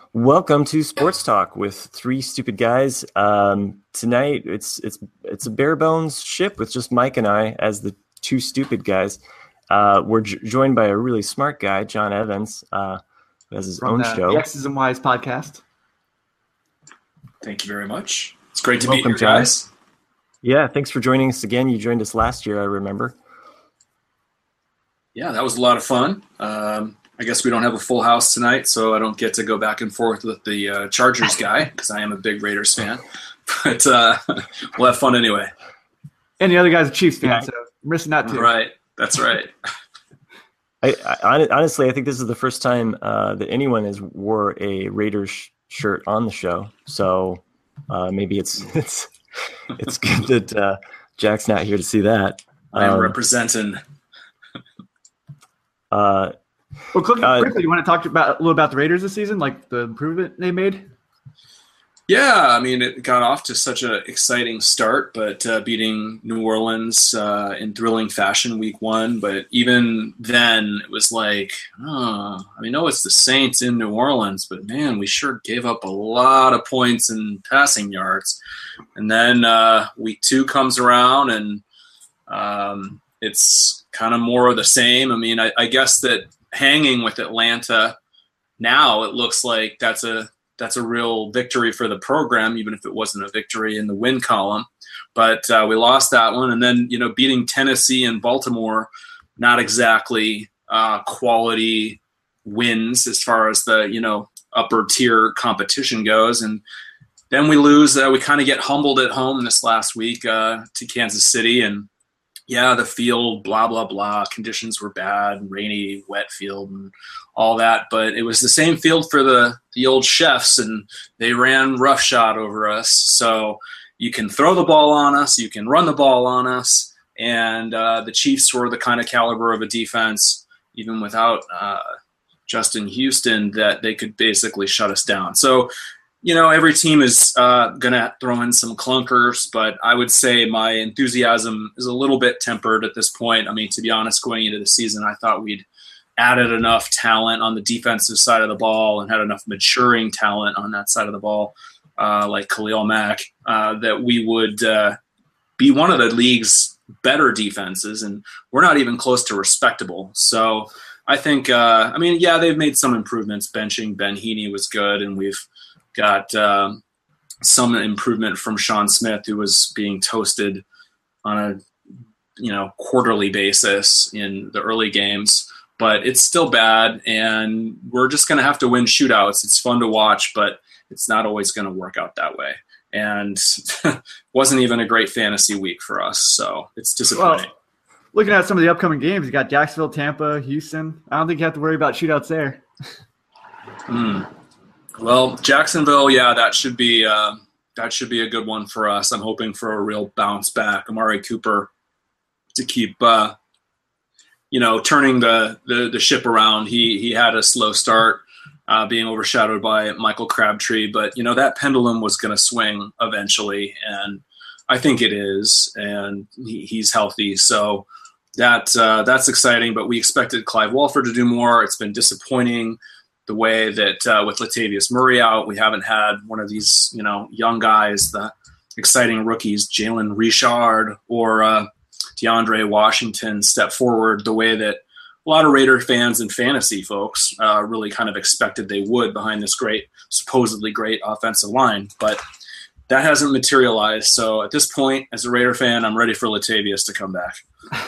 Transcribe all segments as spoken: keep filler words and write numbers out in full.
Welcome to Sports Talk with three stupid guys. Um, tonight, it's it's it's a bare bones ship with just Mike and I as the two stupid guys. Uh, we're j- joined by a really smart guy, John Evans, uh, who has his From own the, show. The X's and Y's podcast. Thank you very much. It's great to Welcome, be here, John. guys. Yeah, thanks for joining us again. You joined us last year, I remember. Yeah, that was a lot of fun. Um, I guess we don't have a full house tonight, so I don't get to go back and forth with the uh, Chargers guy because I am a big Raiders fan. But uh, we'll have fun anyway. And the other guy's a Chiefs fan, Yeah. so we're missing that too. Right, that's right. I, I honestly, I think this is the first time uh, that anyone has wore a Raiders sh- shirt on the show. So uh, maybe it's it's it's good that uh, Jack's not here to see that. I am Um, representing. uh, Well, quickly, Uh, quickly, you want to talk about a little about the Raiders this season, like the improvement they made? Yeah, I mean, it got off to such an exciting start, but uh, beating New Orleans uh, in thrilling fashion week one. But even then, it was like, oh, I mean, no, it's the Saints in New Orleans, but man, we sure gave up a lot of points and passing yards. And then uh, week two comes around, and um, it's kind of more of the same. I mean, I, I guess that hanging with Atlanta now, it looks like that's a that's a real victory for the program, even if it wasn't a victory in the win column. But uh, we lost that one. And then, you know, beating Tennessee and Baltimore, not exactly uh, quality wins as far as the, you know, upper tier competition goes. And then we lose. Uh, we kind of get humbled at home this last week uh, to Kansas City. And yeah, the field, blah, blah, blah. Conditions were bad, rainy, wet field and all that. But it was the same field for the, the old chefs, and they ran roughshod over us. So you can throw the ball on us, you can run the ball on us. And uh, the Chiefs were the kind of caliber of a defense, even without uh, Justin Houston, that they could basically shut us down. So, you know, every team is uh, going to throw in some clunkers, but I would say my enthusiasm is a little bit tempered at this point. I mean, to be honest, going into the season, I thought we'd added enough talent on the defensive side of the ball and had enough maturing talent on that side of the ball, uh, like Khalil Mack, uh, that we would uh, be one of the league's better defenses, and we're not even close to respectable. So I think, uh, I mean, yeah, they've made some improvements. Benching Ben Heaney was good, and we've got uh, some improvement from Sean Smith, who was being toasted on a you know quarterly basis in the early games. But it's still bad, and we're just going to have to win shootouts. It's fun to watch, but it's not always going to work out that way. And wasn't even a great fantasy week for us, so it's disappointing. Well, looking at some of the upcoming games, you got Jacksonville, Tampa, Houston. I don't think you have to worry about shootouts there. Hmm. Well, Jacksonville, yeah, that should be uh, that should be a good one for us. I'm hoping for a real bounce back. Amari Cooper to keep, uh, you know, turning the, the, the ship around. He he had a slow start, uh, being overshadowed by Michael Crabtree, but you know that pendulum was going to swing eventually, and I think it is, and he, he's healthy, so that uh, that's exciting. But we expected Clive Walford to do more. It's been disappointing. The way that uh, with Latavius Murray out, we haven't had one of these, you know, young guys, the exciting rookies, Jalen Richard or uh, DeAndre Washington, step forward the way that a lot of Raider fans and fantasy folks uh, really kind of expected they would behind this great, supposedly great offensive line. But that hasn't materialized. So at this point, as a Raider fan, I'm ready for Latavius to come back.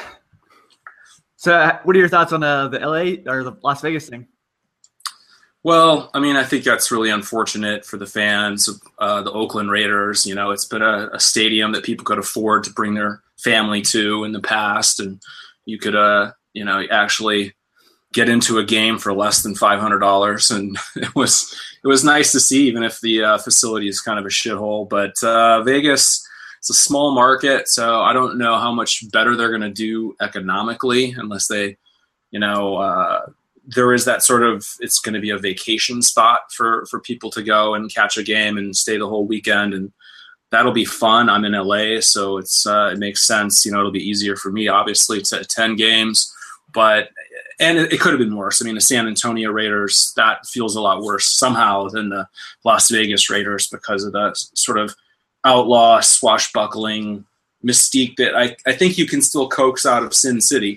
So uh, what are your thoughts on uh, the L A or the Las Vegas thing? Well, I mean, I think that's really unfortunate for the fans of uh, the Oakland Raiders. You know, it's been a, a stadium that people could afford to bring their family to in the past, and you could, uh, you know, actually get into a game for less than five hundred dollars, and it was it was nice to see, even if the uh, facility is kind of a shithole. But uh, Vegas, it's a small market, so I don't know how much better they're going to do economically unless they, you know. Uh, There is that sort of, it's going to be a vacation spot for, for people to go and catch a game and stay the whole weekend. And that'll be fun. I'm in L A, so it's uh, it makes sense. You know, it'll be easier for me, obviously, to attend games. But and it, it could have been worse. I mean, the San Antonio Raiders, that feels a lot worse somehow than the Las Vegas Raiders because of the sort of outlaw, swashbuckling mystique that I, I think you can still coax out of Sin City.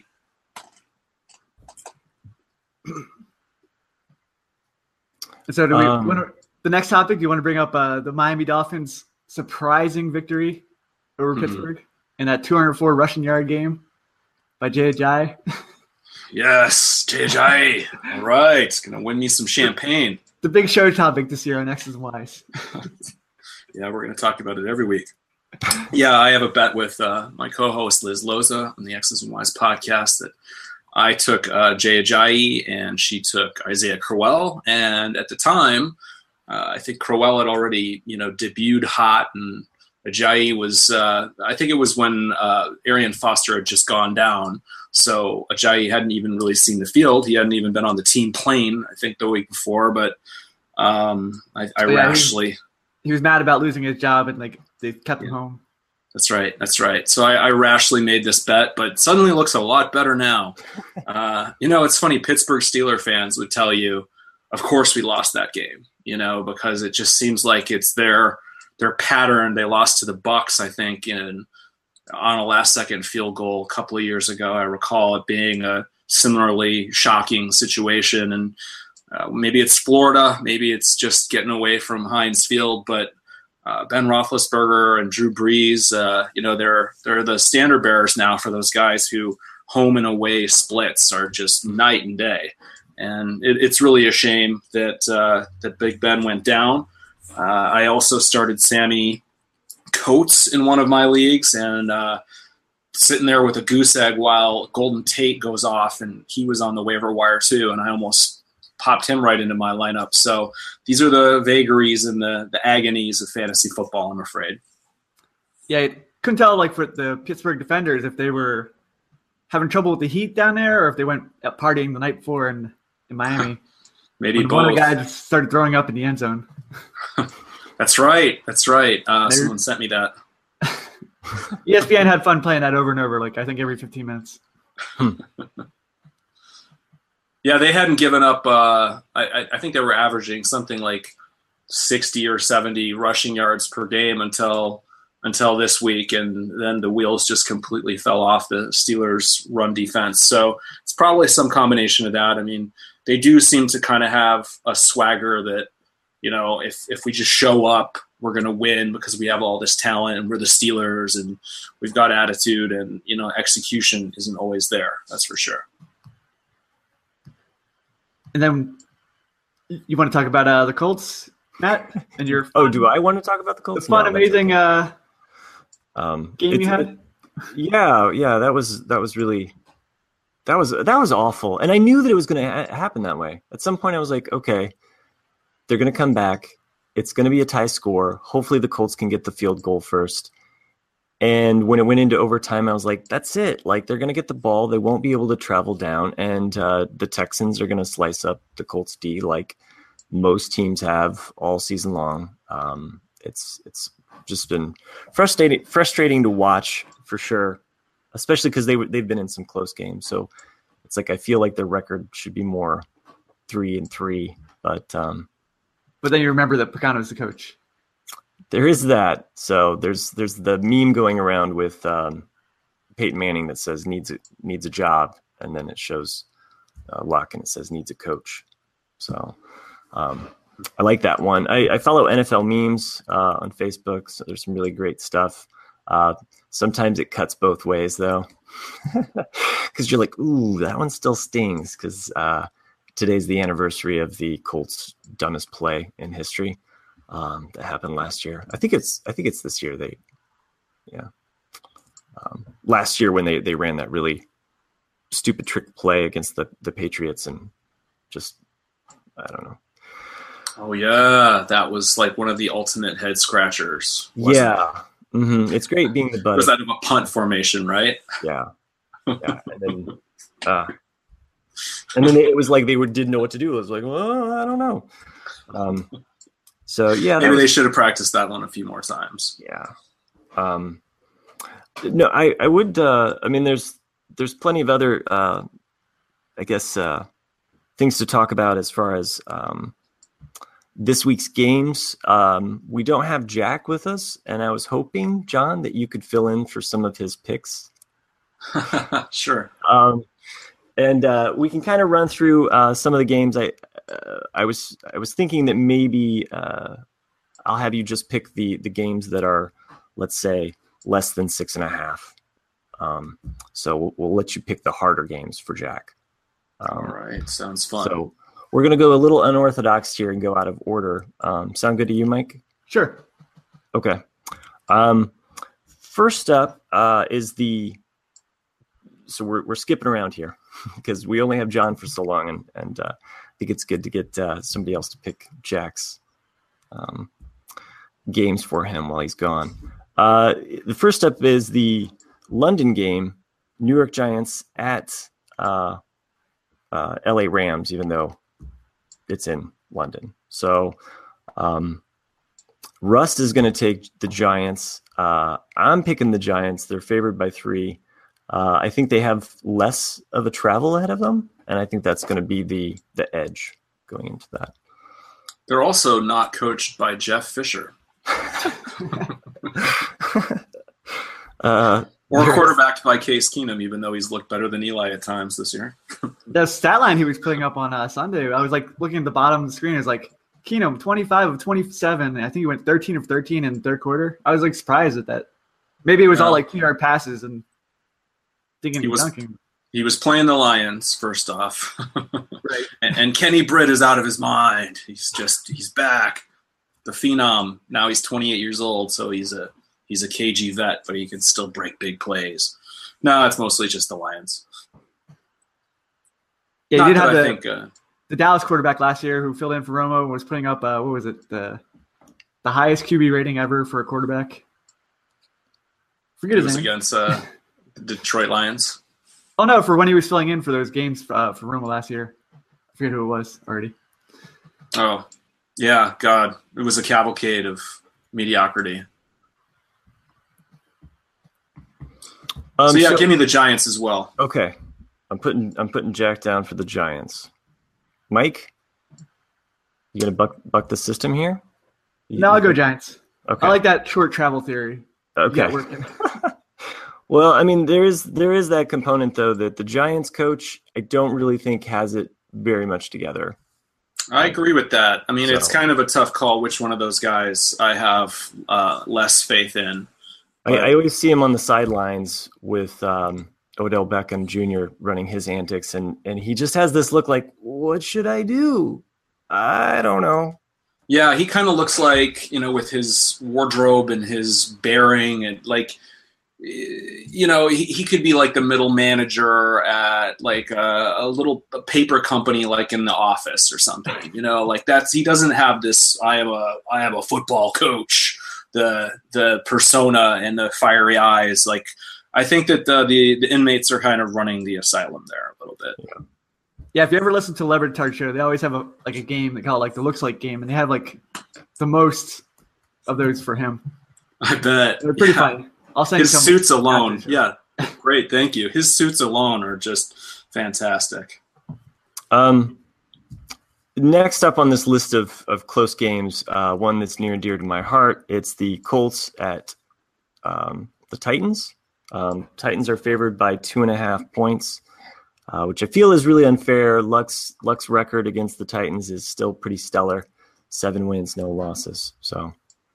So do we, Um, wanna, the next topic, do you want to bring up uh, the Miami Dolphins' surprising victory over Mhm. Pittsburgh in that two hundred four rushing yard game by Jay Ajayi? Yes, J J. All right. Going to win me some champagne. The big show topic this year on X's and Y's. Yeah, we're going to talk about it every week. Yeah, I have a bet with uh, my co-host Liz Loza on the X's and Y's podcast that I took uh, Jay Ajayi and she took Isaiah Crowell. And at the time, uh, I think Crowell had already, you know, debuted hot, and Ajayi was, uh, I think it was when uh, Arian Foster had just gone down. So Ajayi hadn't even really seen the field. He hadn't even been on the team plane, I think, the week before. But um, I, I Yeah, rashly... He was mad about losing his job, and like they kept him Yeah. home. That's right. That's right. So I, I rashly made this bet, but suddenly it looks a lot better now. Uh, you know, it's funny. Pittsburgh Steeler fans would tell you, of course we lost that game, you know, because it just seems like it's their their pattern. They lost to the Bucks, I think, in on a last-second field goal a couple of years ago. I recall it being a similarly shocking situation, and uh, maybe it's Florida, maybe it's just getting away from Heinz Field, but Uh, Ben Roethlisberger and Drew Brees, uh, you know, they're they're the standard bearers now for those guys who home and away splits are just night and day, and it, it's really a shame that uh, that Big Ben went down. Uh, I also started Sammy Coates in one of my leagues, and uh, sitting there with a goose egg while Golden Tate goes off, and he was on the waiver wire too, and I almost popped him right into my lineup. So these are the vagaries and the, the agonies of fantasy football, I'm afraid. Yeah, I couldn't tell like for the Pittsburgh defenders if they were having trouble with the heat down there or if they went out partying the night before in, in Miami. Maybe when both. one of the guys started throwing up in the end zone. That's right. That's right. Uh, They're- someone sent me that. E S P N had fun playing that over and over, like I think every fifteen minutes. Yeah, they hadn't given up. Uh, I, I think they were averaging something like sixty or seventy rushing yards per game until until this week, and then the wheels just completely fell off the Steelers' run defense. So it's probably some combination of that. I mean, they do seem to kind of have a swagger that, you know, if if we just show up, we're going to win because we have all this talent and we're the Steelers and we've got attitude, and, you know, execution isn't always there. That's for sure. And then you want to talk about uh, the Colts, Matt, and your Oh, do I want to talk about the the Colts? fun, No, that's amazing uh, Um, game you it's- had? it- yeah, yeah, that was that was really that was that was awful, and I knew that it was going to ha- happen that way. At some point, I was like, okay, they're going to come back. It's going to be a tie score. Hopefully, the Colts can get the field goal first. And when it went into overtime, I was like, that's it. Like, they're going to get the ball. They won't be able to travel down, and uh, the Texans are going to slice up the Colts D like most teams have all season long. Um, it's it's just been frustrating frustrating to watch for sure, especially because they they've been in some close games. So it's like I feel like their record should be more three and three, but um, But then you remember that Pagano's the coach. there is that. So there's there's the meme going around with um, Peyton Manning that says needs a, needs a job, and then it shows uh, Luck and it says needs a coach. So um, I like that one. I, I follow N F L memes uh, on Facebook, so there's some really great stuff. Uh, sometimes it cuts both ways though, because you're like, ooh, that one still stings because uh, today's the anniversary of the Colts' dumbest play in history. Um, that happened last year. I think it's I think it's this year. They, yeah, um, last year when they, they ran that really stupid trick play against the, the Patriots and just I don't know. Oh yeah, that was like one of the ultimate head scratchers. wasn't it? Yeah, mm-hmm. It's great being the It butt. was of- out of a punt formation, right? yeah, yeah, and then uh, and then they, it was like they were, didn't know what to do. It was like, well, I don't know. Um, so yeah, that Maybe was- they should have practiced that one a few more times. Yeah. Um, no, I, I would, uh, I mean, there's, there's plenty of other, uh, I guess, uh, things to talk about as far as um, this week's games. Um, we don't have Jack with us, and I was hoping, John, that you could fill in for some of his picks. Sure. Um, and uh, we can kind of run through uh, some of the games. I uh, I was I was thinking that maybe uh, I'll have you just pick the the games that are, let's say, less than six and a half. Um, so we'll, we'll let you pick the harder games for Jack. Um, All right, sounds fun. So we're going to go a little unorthodox here and go out of order. Um, sound good to you, Mike? Sure. Okay. Um, first up uh, is the. So we're we're skipping around here because we only have John for so long, and and uh, I think it's good to get uh, somebody else to pick Jack's um, games for him while he's gone. Uh, the first up is the London game, New York Giants at uh, uh, L A Rams, even though it's in London. So um, Rust is going to take the Giants. Uh, I'm picking the Giants. They're favored by three. Uh, I think they have less of a travel ahead of them, and I think that's going to be the the edge going into that. They're also not coached by Jeff Fisher. uh, or quarterbacked by Case Keenum, even though he's looked better than Eli at times this year. The stat line he was putting up on uh, Sunday, I was like looking at the bottom of the screen. It was like Keenum, twenty-five of twenty-seven. I think he went thirteen of thirteen in the third quarter. I was like surprised at that. Maybe it was Yeah. all like two-yard passes and thinking He he was- dunking. He was playing the Lions, first off. Right. and, and Kenny Britt is out of his mind. He's just, he's back. The phenom. Now he's twenty-eight years old, so he's a he's a K G vet, but he can still break big plays. No, it's mostly just the Lions. Yeah, Not you did that have I the, think, uh, the Dallas quarterback last year who filled in for Romo and was putting up, uh, what was it, the the highest Q B rating ever for a quarterback. Forget it his was name. against uh, the Detroit Lions. Oh, no, for when he was filling in for those games uh, for Romo last year. I forget who it was already. Oh, yeah, God. It was a cavalcade of mediocrity. um, so, yeah, so- give me the Giants as well. Okay, I'm putting I'm putting Jack down for the Giants. Mike, you gonna buck buck the system here? You- No, I'll go Giants. Okay. I like that short travel theory. You Okay. got working. Well, I mean, there is there is that component though that the Giants coach I don't really think has it very much together. I agree with that. I mean, it's So- kind of a tough call which one of those guys I have uh, less faith in. I, I always see him on the sidelines with um, Odell Beckham Junior running his antics, and and he just has this look like, what should I do? I don't know. Yeah, he kind of looks like, you know, with his wardrobe and his bearing and like, you know, he, he could be like the middle manager at like a, a little paper company, like in the office or something, you know, like that's, he doesn't have this, I am a, I am a football coach, the, the persona and the fiery eyes. Like, I think that the, the, the inmates are kind of running the asylum there a little bit. Yeah, if you ever listen to Leverett Tart Show, they always have a like a game they call it like the looks like game, and they have like the most of those for him. I bet. They're pretty Yeah. funny. I'll send His you some suits alone. after the show. Yeah. Great. Thank you. His suits alone are just fantastic. Um, next up on this list of, of close games, uh, one that's near and dear to my heart, it's the Colts at um, the Titans. Um, Titans are favored by two and a half points, uh, which I feel is really unfair. Luck's, Luck's record against the Titans is still pretty stellar. Seven wins, no losses. So,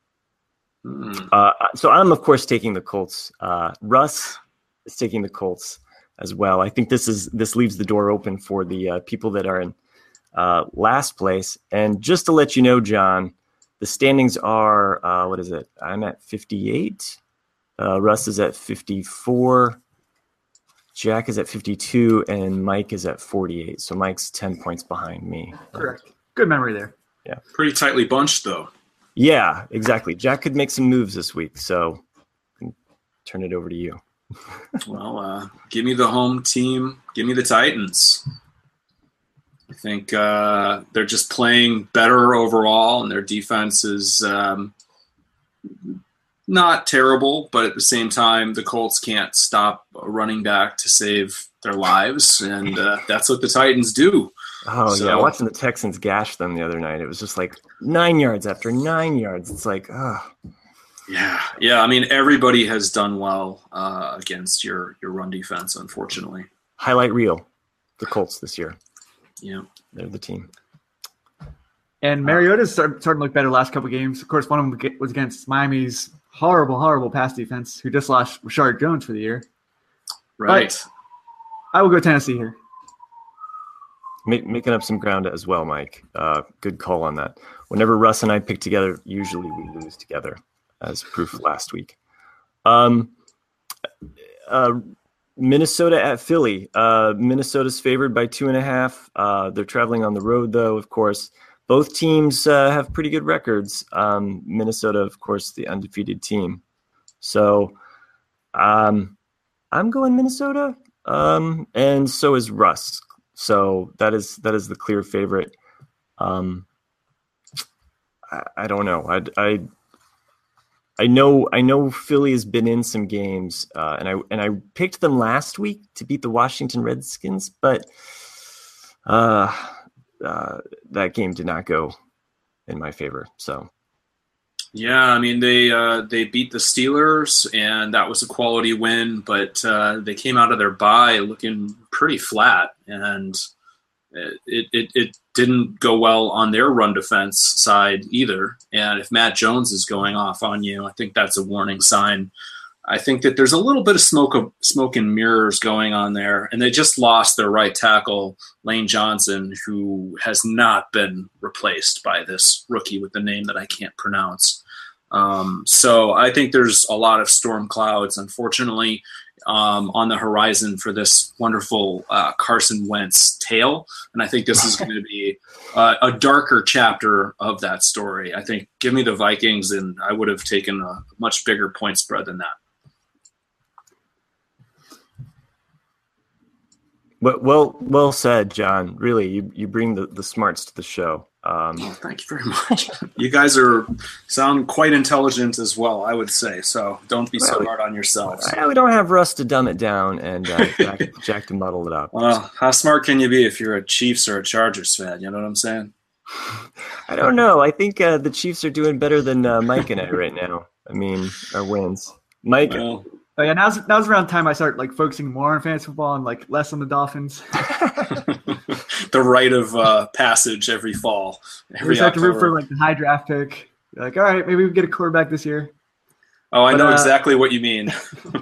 Mm. uh, so I'm, of course, taking the Colts. Uh, Russ is taking the Colts as well. I think this is this leaves the door open for the uh, people that are in uh, last place. And just to let you know, John, the standings are, uh, what is it? I'm at fifty-eight. Uh, Russ is at fifty-four. Jack is at fifty-two, and Mike is at forty-eight. So Mike's ten points behind me. Correct. Good memory there. Pretty tightly bunched, though. Yeah, exactly. Jack could make some moves this week, so I can turn it over to you. Well, uh, give me the home team. Give me the Titans. I think uh, they're just playing better overall, and their defense is, um, you not terrible, but at the same time, the Colts can't stop a running back to save their lives, and uh, that's what the Titans do. Oh, so, yeah, watching the Texans gash them the other night, it was just like nine yards after nine yards. It's like, oh. Yeah, yeah. I mean, everybody has done well uh, against your, your run defense, unfortunately. Highlight reel, the Colts this year. Yeah. They're the team. And Mariota's start, starting to look better the last couple of games. Of course, one of them was against Miami's horrible, horrible pass defense, who just lost Rashard Jones for the year. Right. But I will go Tennessee here. Make, making up some ground as well, Mike. Uh, good call on that. Whenever Russ and I pick together, usually we lose together, as proof last week. Um, uh, Minnesota at Philly. Uh, Minnesota's favored by two and a half. Uh, they're traveling on the road, though, of course. Both teams uh, have pretty good records. Um, Minnesota, of course, the undefeated team. So um, I'm going Minnesota, um, and so is Russ. So that is that is the clear favorite. Um, I, I don't know. I, I I know I know Philly has been in some games, uh, and I and I picked them last week to beat the Washington Redskins, but. Uh, Uh, that game did not go in my favor. So, yeah, I mean they uh, they beat the Steelers, and that was a quality win. But uh, they came out of their bye looking pretty flat, and it, it it didn't go well on their run defense side either. And if Matt Jones is going off on you, I think that's a warning sign. I think that there's a little bit of smoke of smoke and mirrors going on there, and they just lost their right tackle, Lane Johnson, who has not been replaced by this rookie with the name that I can't pronounce. Um, so I think there's a lot of storm clouds, unfortunately, um, on the horizon for this wonderful uh, Carson Wentz tale, and I think this is going to be uh, a darker chapter of that story. I think give me the Vikings, and I would have taken a much bigger point spread than that. Well, well, well said, John. Really, you, you bring the, the smarts to the show. Um, oh, thank you very much. You guys are sound quite intelligent as well, I would say. So don't be so well, hard on yourselves. I, we don't have Russ to dumb it down and uh, Jack, Jack to muddle it up. Well, how smart can you be if you're a Chiefs or a Chargers fan? You know what I'm saying? I don't know. I think uh, the Chiefs are doing better than uh, Mike and I right now. I mean, our wins. Mike. Well, Oh, yeah, now's now's around time I start like focusing more on fantasy football and like less on the Dolphins. The rite of uh, passage every fall. Every we start to root for like the high draft pick. You're like, all right, maybe we get a quarterback this year. Oh, I but, know uh, exactly what you mean.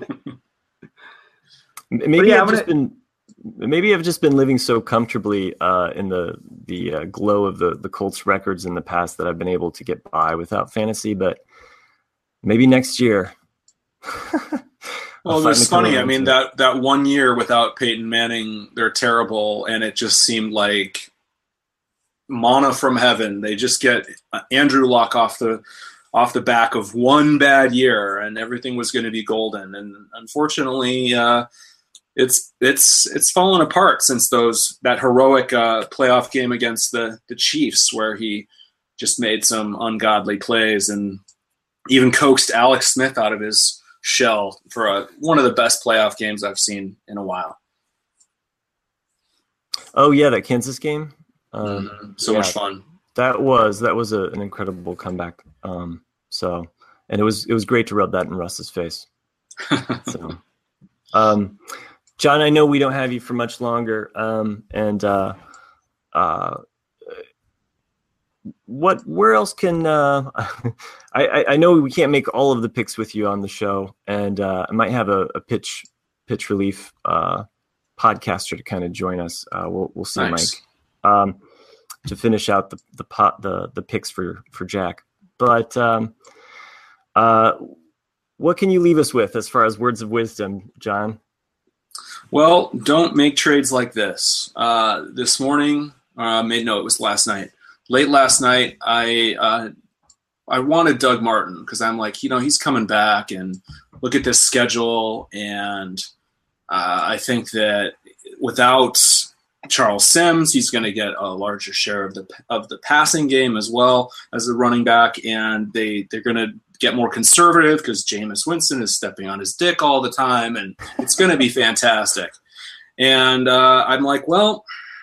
maybe yeah, I've gonna... just been maybe I've just been living so comfortably uh, in the the uh, glow of the the Colts records in the past that I've been able to get by without fantasy. But maybe next year. Well, it was funny. I mean, that, that one year without Peyton Manning, they're terrible, and it just seemed like manna from heaven. They just get Andrew Luck off the off the back of one bad year, and everything was going to be golden. And unfortunately, uh, it's it's it's fallen apart since those that heroic uh, playoff game against the the Chiefs, where he just made some ungodly plays and even coaxed Alex Smith out of his shell for a, one of the best playoff games I've seen in a while. Oh yeah, that Kansas game. Um, mm-hmm. So yeah, much fun. That was that was a, an incredible comeback. Um, so, and it was it was great to rub that in Russ's face. so, um, John, I know we don't have you for much longer, um, and uh, uh, what? Where else can uh, I, I know we can't make all of the picks with you on the show, and uh, I might have a, a pitch pitch relief uh, podcaster to kind of join us. Uh, we'll we'll see, nice. Mike, um, to finish out the the pot the the picks for for Jack. But um, uh, what can you leave us with as far as words of wisdom, John? Well, don't make trades like this. Uh, this morning, uh, made no, it was last night. Late last night, I uh, I wanted Doug Martin because I'm like, you know, he's coming back, and look at this schedule, and uh, I think that without Charles Sims, he's going to get a larger share of the of the passing game as well as the running back, and they they're going to get more conservative because Jameis Winston is stepping on his dick all the time, and it's going to be fantastic. And uh, I'm like, well,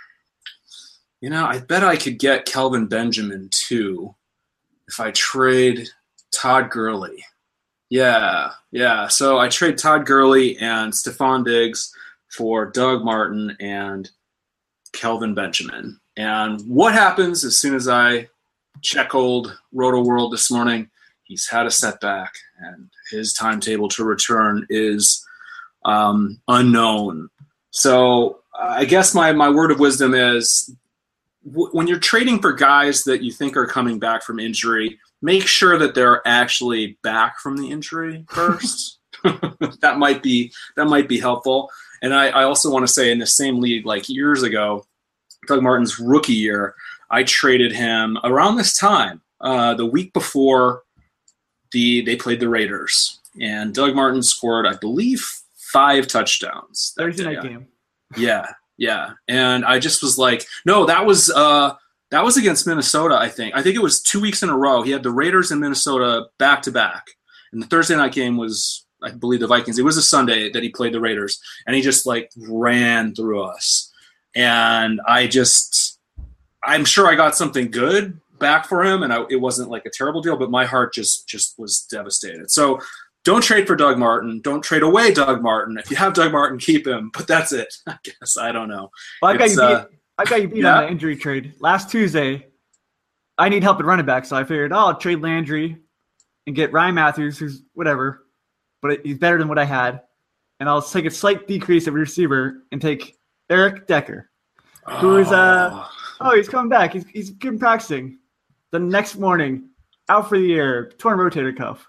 you know, I bet I could get Kelvin Benjamin too if I trade Todd Gurley. Yeah, yeah. So I trade Todd Gurley and Stephon Diggs for Doug Martin and Kelvin Benjamin. And what happens as soon as I check old Roto World this morning? He's had a setback, and his timetable to return is um, unknown. So I guess my, my word of wisdom is w- when you're trading for guys that you think are coming back from injury, make sure that they're actually back from the injury first. that might be that might be helpful. And I, I also want to say in the same league, like years ago, Doug Martin's rookie year, I traded him around this time, uh, the week before the they played the Raiders. And Doug Martin scored, I believe, five touchdowns. that Thursday night day. game. Yeah, yeah. And I just was like, no, that was uh, that was against Minnesota, I think. I think it was two weeks in a row. He had the Raiders and Minnesota back to back. And the Thursday night game was, I believe, the Vikings. It was a Sunday that he played the Raiders. And he just like ran through us. And I just, I'm sure I got something good back for him. And I, it wasn't like a terrible deal, but my heart just, just was devastated. So don't trade for Doug Martin. Don't trade away Doug Martin. If you have Doug Martin, keep him. But that's it, I guess. I don't know. Well, I got It's, you beat. uh, I got you beat yeah. on the injury trade last Tuesday. I need help at running back, so I figured, oh, I'll trade Landry and get Ryan Matthews, who's whatever, but he's better than what I had, and I'll take a slight decrease of receiver and take Eric Decker, who is uh oh he's coming back. He's he's good practicing. The next morning, out for the year, torn rotator cuff.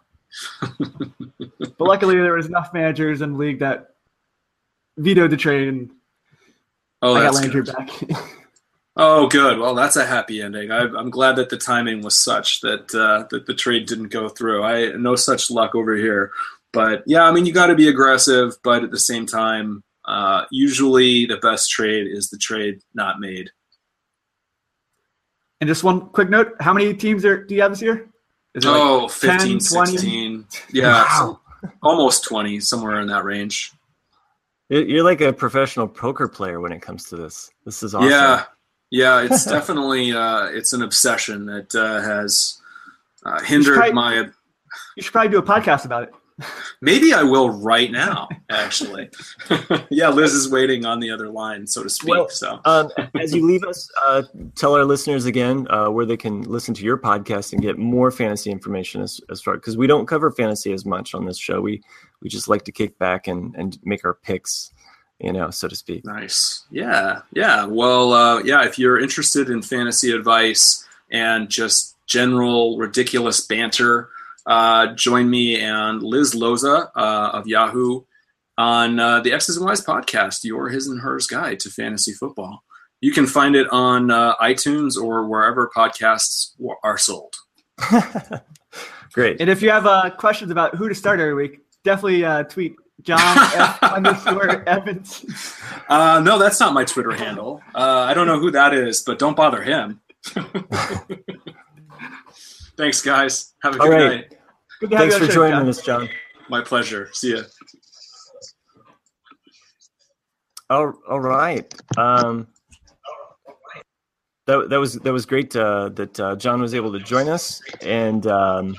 But luckily, there was enough managers in the league that vetoed the trade, and oh, I got that's Landry good. back. Oh, good. Well, that's a happy ending. I, I'm glad that the timing was such that uh, that the trade didn't go through. I no such luck over here. But yeah, I mean, you got to be aggressive, but at the same time, uh, usually the best trade is the trade not made. And just one quick note: how many teams are, do you have this year? Is it Oh, like fifteen, ten, twenty? sixteen. Yeah, Wow. so almost twenty, somewhere in that range. You're you're like a professional poker player when it comes to this. This is awesome. Yeah, yeah, it's definitely uh, it's an obsession that uh, has uh, hindered probably- my. You should probably do a podcast about it. Maybe I will right now, actually. Yeah, Liz is waiting on the other line, so to speak. Well, so Um, as you leave us, uh, tell our listeners again uh, where they can listen to your podcast and get more fantasy information as, as far because we don't cover fantasy as much on this show. We we just like to kick back and, and make our picks, you know, so to speak. nice. Yeah, yeah. Well, uh, yeah, if you're interested in fantasy advice and just general ridiculous banter, uh, join me and Liz Loza uh, of Yahoo on uh, the X's and Y's podcast, your his and hers guide to fantasy football. You can find it on uh, iTunes or wherever podcasts are sold. Great. And if you have uh, questions about who to start every week, definitely uh, tweet John F. underscore Evans. Uh, no, that's not my Twitter handle. Uh, I don't know who that is, but don't bother him. Thanks, guys. Have a All good right. night. Good to have Thanks you on for the show, joining John. us, John. My pleasure. See ya. All, all right. Um, that that was that was great uh, that uh, John was able to join us, and um,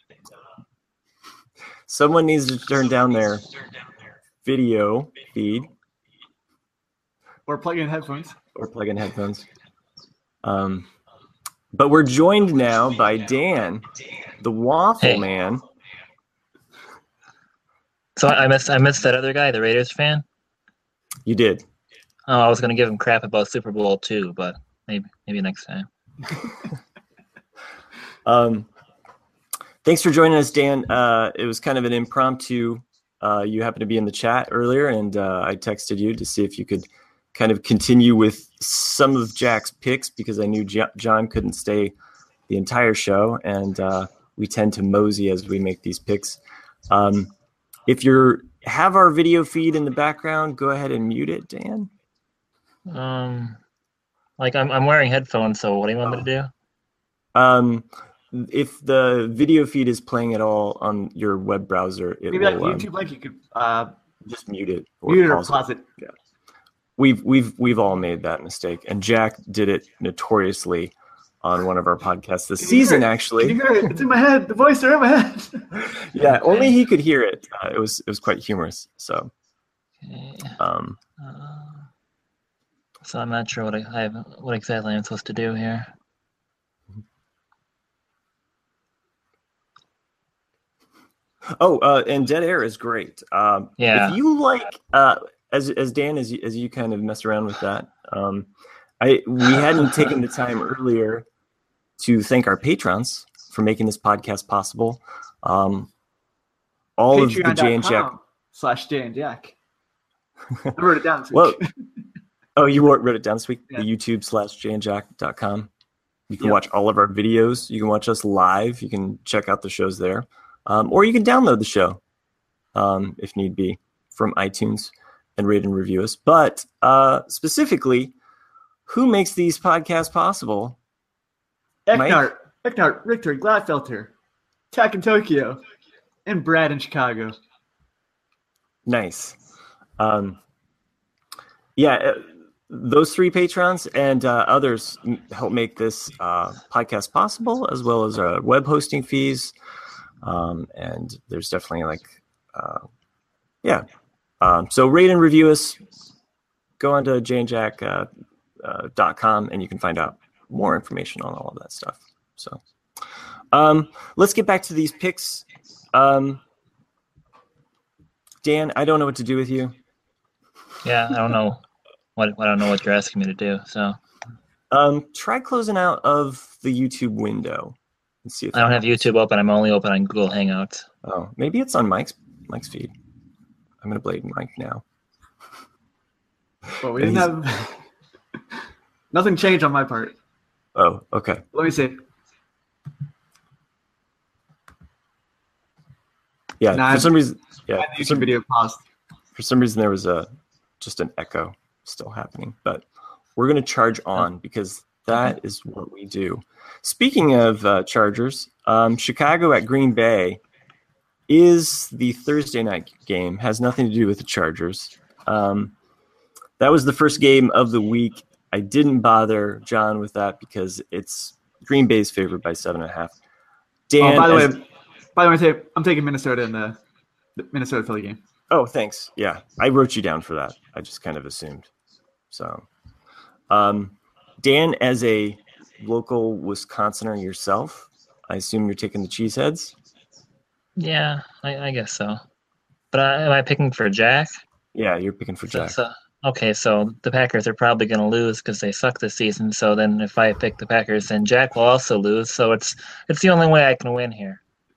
someone needs to turn down their video feed Or plug in headphones. or plug in headphones. Um, but we're joined now by Dan, the Waffle Hey. Man. So I missed I missed that other guy, the Raiders fan. You did. Oh, I was gonna give him crap about Super Bowl two, but maybe maybe next time. Um, thanks for joining us, Dan. Uh, it was kind of an impromptu. Uh, you happened to be in the chat earlier, and uh, I texted you to see if you could kind of continue with some of Jack's picks because I knew J- John couldn't stay the entire show, and uh, we tend to mosey as we make these picks. Um, if you have our video feed in the background, go ahead and mute it, Dan. Um, like I'm I'm wearing headphones, so what do you want me to do? Um, if the video feed is playing at all on your web browser, it Maybe will like um, YouTube link, you could uh, just mute it or mute it or pause it. pause it. We've we've we've all made that mistake, and Jack did it notoriously on one of our podcasts this Can you season. hear it? Actually, Can you hear it? It's in my head. The voice are in my head. yeah, only he could hear it. Uh, it was it was quite humorous. So, Okay. um, Uh, so I'm not sure what I, I have, what exactly I'm supposed to do here. oh, uh, and Dead Air is great. Um, Yeah. If you like, uh, as as Dan, as you, as you kind of mess around with that, um, I we hadn't taken the time earlier to thank our patrons for making this podcast possible. Um, all of the Jay and Jack. Patreon.com slash Jay and Jack. I wrote it down. This Well, week. oh, you wrote wrote it down this week? Yeah. The YouTube slash jay and jack dot com. You can Yep. watch all of our videos. You can watch us live. You can check out the shows there. Um, or you can download the show, um, if need be, from iTunes and rate and review us. But uh, specifically, who makes these podcasts possible? Mike? Eknart, Eknart, Richter, Gladfelter, Tak in Tokyo, and Brad in Chicago. Nice. Um, yeah, uh, those three patrons and uh, others m- help make this uh, podcast possible, as well as uh, web hosting fees. Um, and there's definitely like, uh, yeah. Um, so rate and review us. Go on to jay and jack dot com and you can find out more information on all of that stuff. So um, let's get back to these picks. Um, Dan, I don't know what to do with you. Yeah, I don't know what I don't know what you're asking me to do. So Um, try closing out of the YouTube window and see if I don't have YouTube open. I'm only open on Google Hangouts. Oh, maybe it's on Mike's Mike's feed. I'm gonna blame Mike now. But we And didn't he's- have nothing changed on my part. Oh, okay. Let me see. Yeah, Nah, for some reason, yeah, My for YouTube some, video paused. for some reason there was a just an echo still happening. But we're gonna charge on because that is what we do. Speaking of uh, Chargers, um, Chicago at Green Bay is the Thursday night game. Has nothing to do with the Chargers. Um, that was the first game of the week. I didn't bother John with that because it's Green Bay's favored by seven and a half. Dan, Oh, by the as- way, by the way, I'm ta- I'm taking Minnesota in the, the Minnesota Philly game. oh, thanks. Yeah, I wrote you down for that. I just kind of assumed. So, um, Dan, as a local Wisconsinner yourself, I assume you're taking the Cheeseheads. Yeah, I, I guess so. But uh, am I picking for Jack? Yeah, you're picking for So, Jack. so- okay, so the Packers are probably going to lose because they suck this season. So then, if I pick the Packers, then Jack will also lose. So it's it's the only way I can win here.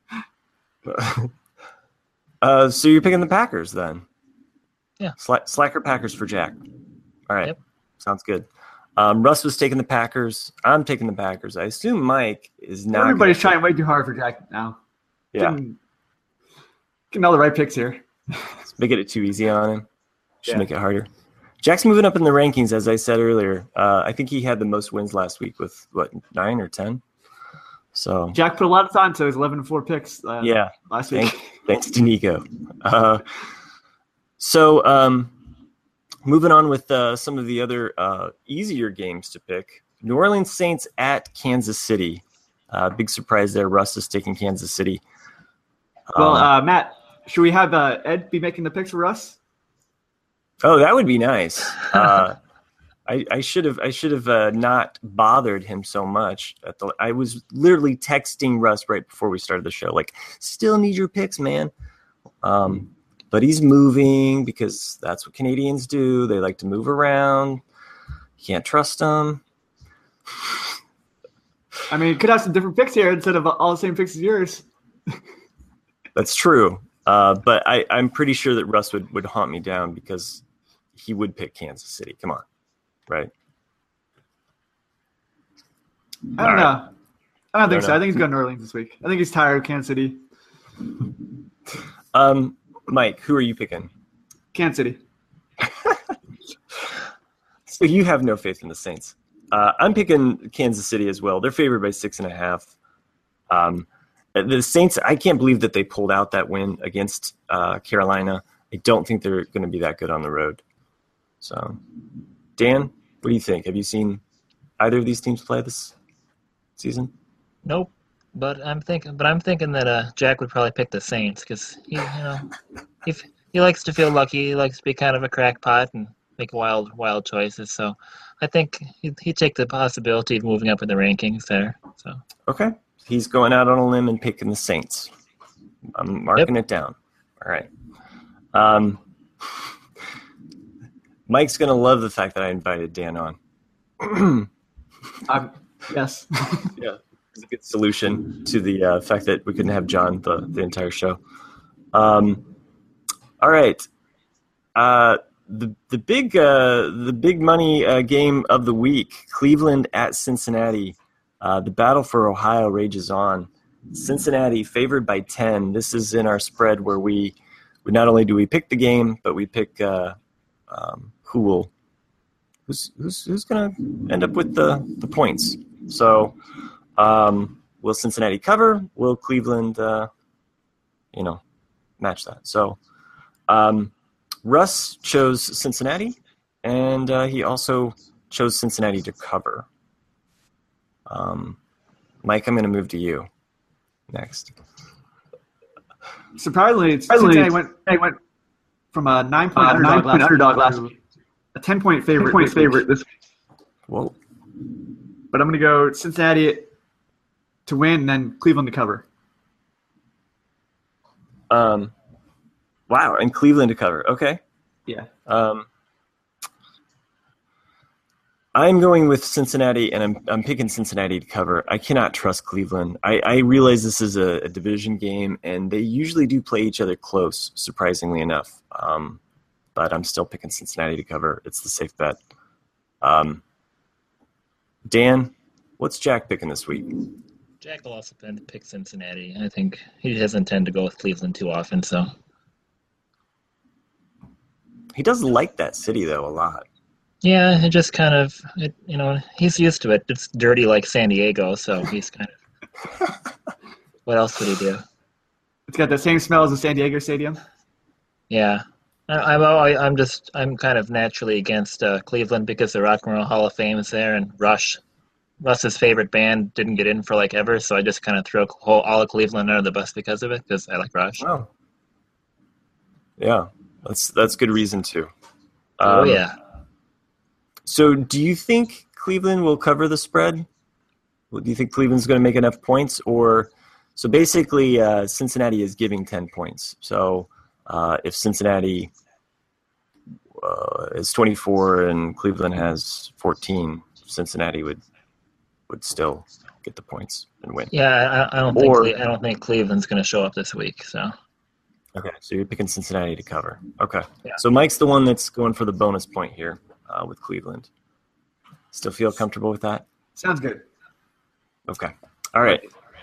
uh, so you're picking the Packers then? Yeah. Sla- slacker Packers for Jack. All right. Yep. Sounds good. Um, Russ was taking the Packers. I'm taking the Packers. I assume Mike is not. Everybody's gonna trying way too hard for Jack now. pick- Yeah. Getting, getting all the right picks here. Let's make it too easy on him. Should Yeah. make it harder. Jack's moving up in the rankings, as I said earlier. Uh, I think he had the most wins last week with what nine or ten. So Jack put a lot of time to his eleven and four picks uh, yeah, last week. thank, thanks to Nico. Uh, so um, moving on with uh, some of the other uh, easier games to pick. New Orleans Saints at Kansas City. Uh, big surprise there. Russ is taking Kansas City. Well, Um, uh, Matt, should we have uh, Ed be making the picks for us? Oh, that would be nice. Uh, I, I should have I should have uh, not bothered him so much. At the, I was literally texting Russ right before we started the show, like, still need your picks, man. Um, but he's moving because that's what Canadians do. They like to move around. You can't trust them. I mean, you could have some different picks here instead of all the same picks as yours. That's true. Uh, but I, I'm pretty sure that Russ would, would haunt me down because he would pick Kansas City. Come on. Right? I don't All right. know. I don't think Don't so. know. I think he's going to New Orleans this week. I think he's tired of Kansas City. Um, Mike, who are you picking? Kansas City. So you have no faith in the Saints. Uh, I'm picking Kansas City as well. They're favored by six and a half. Um, the Saints, I can't believe that they pulled out that win against uh, Carolina. I don't think they're going to be that good on the road. So, Dan, what do you think? Have you seen either of these teams play this season? Nope. But I'm thinking, but I'm thinking that uh, Jack would probably pick the Saints because he, you know, he he likes to feel lucky. He likes to be kind of a crackpot and make wild, wild choices. So, I think he'd, he'd take the possibility of moving up in the rankings there. So, okay, he's going out on a limb and picking the Saints. I'm marking yep. it down. All right. Um, Mike's gonna love the fact that I invited Dan on. um, yes. Yeah. It's a good solution to the uh, fact that we couldn't have John the, the entire show. Um, all right, uh, the the big uh, the big money uh, game of the week: Cleveland at Cincinnati. Uh, the battle for Ohio rages on. Cincinnati favored by ten. This is in our spread where we, we not only do we pick the game, but we pick uh, um, who will who's who's who's going to end up with the the points. So. Um, will Cincinnati cover? Will Cleveland, uh, you know, match that? So um, Russ chose Cincinnati, and uh, he also chose Cincinnati to cover. Um, Mike, I'm going to move to you next. Surprisingly, Cincinnati went, went from a nine-point uh, underdog, nine underdog last week a ten-point favorite. ten-point favorite this week. Whoa. But I'm going to go Cincinnati to win, and then Cleveland to cover. Um, wow, and Cleveland to cover. Okay. Yeah. Um, I'm going with Cincinnati, and I'm I'm picking Cincinnati to cover. I cannot trust Cleveland. I, I realize this is a, a division game, and they usually do play each other close, surprisingly enough. Um, but I'm still picking Cincinnati to cover. It's the safe bet. Um, Dan, what's Jack picking this week? Jack will also pick Cincinnati. I think he doesn't tend to go with Cleveland too often, so. He does like that city, though, a lot. Yeah, it just kind of, it, you know, he's used to it. It's dirty like San Diego, so he's kind of, what else would he do? It's got the same smell as the San Diego Stadium? Yeah. I, I'm I, I'm just, I'm kind of naturally against uh, Cleveland because the Rock and Roll Hall of Fame is there, and Rush. Russ's favorite band didn't get in for like ever, so I just kind of throw whole, all of Cleveland under the bus because of it, because I like Rush. Oh, yeah, that's that's good reason too. Um, oh yeah. So, do you think Cleveland will cover the spread? Do you think Cleveland's going to make enough points, or so basically uh, Cincinnati is giving ten points. So, uh, if Cincinnati uh, is twenty-four and Cleveland has fourteen, Cincinnati would. would still get the points and win. Yeah, I, I don't or, think I don't think Cleveland's going to show up this week. So, okay, so you're picking Cincinnati to cover. Okay, yeah. So Mike's the one that's going for the bonus point here uh, with Cleveland. Still feel comfortable with that? Sounds good. Okay, all right.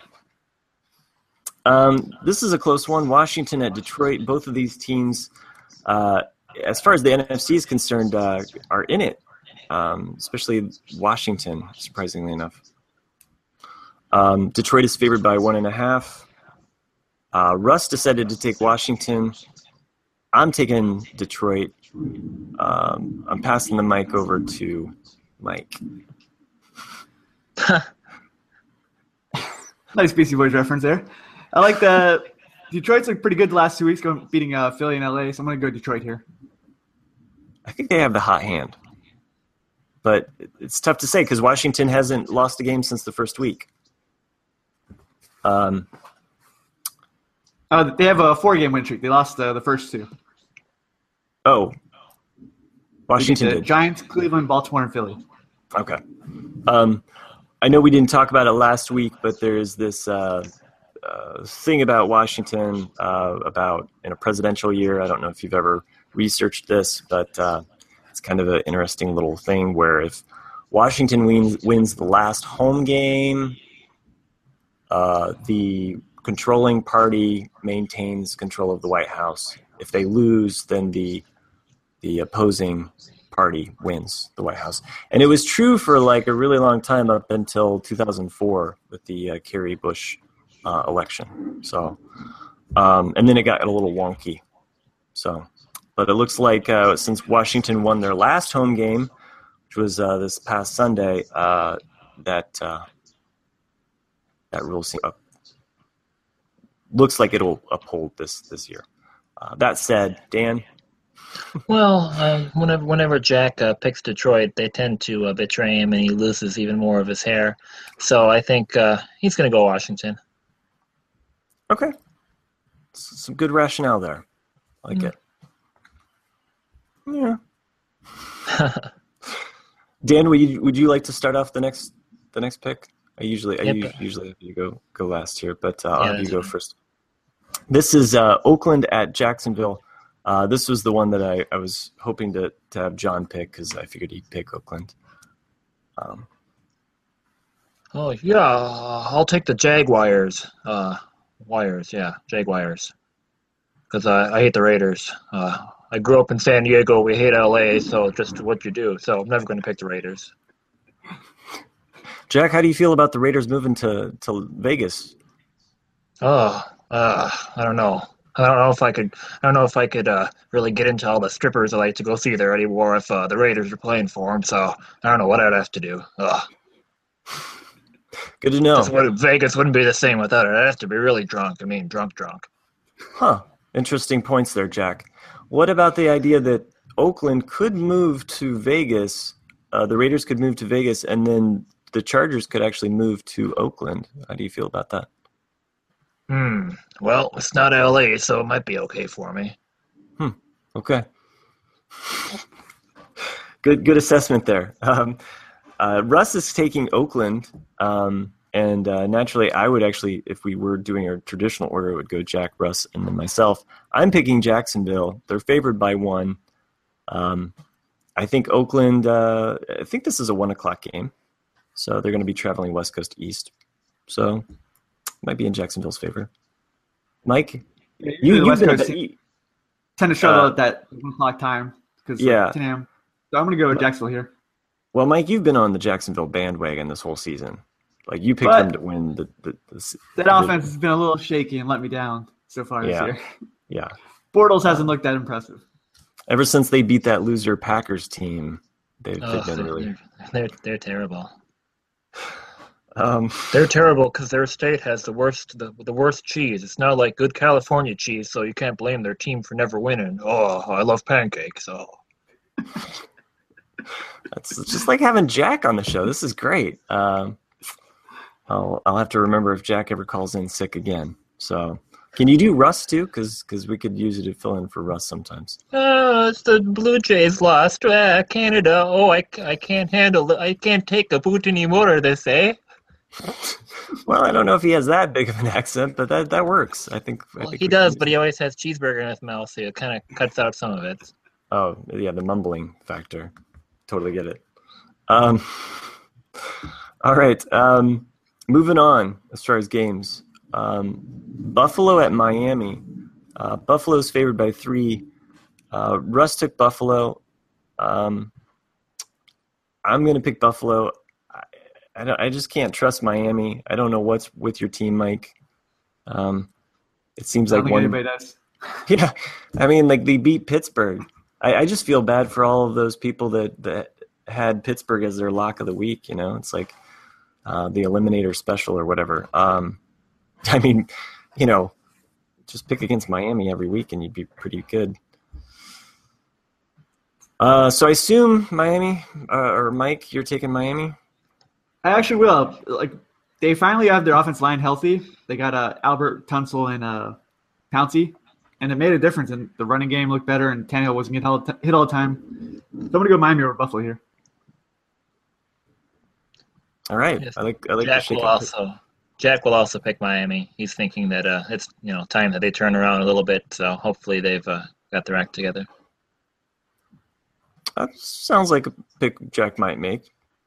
Um, this is a close one. Washington at Detroit. Both of these teams, uh, as far as the N F C is concerned, uh, are in it. Um, especially Washington, surprisingly enough. Um, Detroit is favored by one and a half. Uh, Russ decided to take Washington. I'm taking Detroit. Um, I'm passing the mic over to Mike. Nice Beastie Boys reference there. I like the Detroit's looked pretty good the last two weeks, going beating uh, Philly and L A. So I'm going to go Detroit here. I think they have the hot hand. But it's tough to say because Washington hasn't lost a game since the first week. Um, uh, they have a four-game win streak. They lost uh, the first two. Oh, Washington did. Giants, Cleveland, Baltimore, and Philly. Okay. Um, I know we didn't talk about it last week, but there's this uh, uh, thing about Washington uh, about in a presidential year. I don't know if you've ever researched this, but uh, it's kind of an interesting little thing where if Washington wins, wins the last home game, uh, the controlling party maintains control of the White House. If they lose, then the the opposing party wins the White House. And it was true for like a really long time up until two thousand four with the uh, Kerry Bush uh, election. So, um, and then it got a little wonky. So, but it looks like uh, since Washington won their last home game, which was uh, this past Sunday, uh, that uh, that rule seems, uh, looks like it'll uphold this this year. Uh, that said, Dan. Well, uh, whenever whenever Jack uh, picks Detroit, they tend to uh, betray him, and he loses even more of his hair. So I think uh, he's going to go Washington. Okay, S- some good rationale there. I like Mm. it. Yeah. Dan, would you would you like to start off the next the next pick? I usually I Yep. usually, usually have you go go last here, but uh, Yeah, I'll have you that's go fine. first. This is uh, Oakland at Jacksonville. Uh, this was the one that I, I was hoping to, to have John pick because I figured he'd pick Oakland. Um, Oh yeah, uh, I'll take the Jaguars. Uh, Wires, yeah, Jaguars. Because I, I hate the Raiders. Uh, I grew up in San Diego. We hate L A, so just what you do. So I'm never going to pick the Raiders. Jack, how do you feel about the Raiders moving to, to Vegas? Oh, uh, I don't know. I don't know if I could. I don't know if I could uh, really get into all the strippers I like to go see there anymore if uh, the Raiders are playing for them. So I don't know what I'd have to do. Ugh. Good to know. Just what- Vegas wouldn't be the same without it. I'd have to be really drunk. I mean, drunk, drunk. Huh. Interesting points there, Jack. What about the idea that Oakland could move to Vegas, uh, the Raiders could move to Vegas, and then the Chargers could actually move to Oakland? How do you feel about that? Hmm. Well, it's not L A, so it might be okay for me. Okay. Good good assessment there. Um, uh, Russ is taking Oakland, um, and uh, naturally I would actually, if we were doing our traditional order, it would go Jack, Russ, and then myself. I'm picking Jacksonville. They're favored by one. Um, I think Oakland, uh, I think this is a one o'clock game, so they're going to be traveling West Coast East. So might be in Jacksonville's favor. Mike, Yeah, you, the you've West been a Coast bit- you- tend to struggle uh, at that one o'clock time because Yeah. like ten a.m. So I'm going to go with Jacksonville here. Well, Mike, you've been on the Jacksonville bandwagon this whole season. Like you picked But- them to win the the, the That the- offense has been a little shaky and let me down so far Yeah. this year. Yeah. Bortles hasn't looked that impressive. Ever since they beat that loser Packers team, they've, they've Ugh, been they're, really. they're they're terrible. Um, They're terrible because their state has the worst the, the worst cheese. It's not like good California cheese, so you can't blame their team for never winning. Oh, I love pancakes. Oh, it's it's just like having Jack on the show. This is great. Um, I'll I'll have to remember if Jack ever calls in sick again. So, can you do Russ too? Because we could use it to fill in for Russ sometimes. oh it's the Blue Jays lost. Uh, Canada. Oh, I, I can't handle it. I can't take a boot anymore. They say. Well, I don't know if he has that big of an accent, but that, that works. I think, I Well, think he we does, can but use he always has cheeseburger in his mouth, so it kind of cuts out some of it. it. Oh, yeah, the mumbling factor. Totally get it. Um, all right. Um, moving on as far as games. Um, Buffalo at Miami. Uh, Buffalo's favored by three. Uh, Russ took Buffalo. Um, I'm going to pick Buffalo. I, I, don't, I just can't trust Miami. I don't know what's with your team, Mike. Um, it seems I like don't think one. anybody does. Yeah, I mean, like they beat Pittsburgh. I, I just feel bad for all of those people that, that had Pittsburgh as their lock of the week. You know, it's like uh, the Eliminator Special or whatever. Um, I mean, you know, just pick against Miami every week and you'd be pretty good. Uh, so I assume Miami uh, or Mike, you're taking Miami. I actually will. Like they finally have their offense line healthy. They got uh, Albert Tunsil and uh, Pouncey, and it made a difference. And the running game looked better, and Tannehill wasn't getting hit all, hit all the time. So I'm gonna go Miami over Buffalo here. All right, Yes. I like I like Jack the shake will up. also Jack will also pick Miami. He's thinking that uh, it's you know time that they turn around a little bit. So hopefully they've uh, got their act together. That sounds like a pick Jack might make.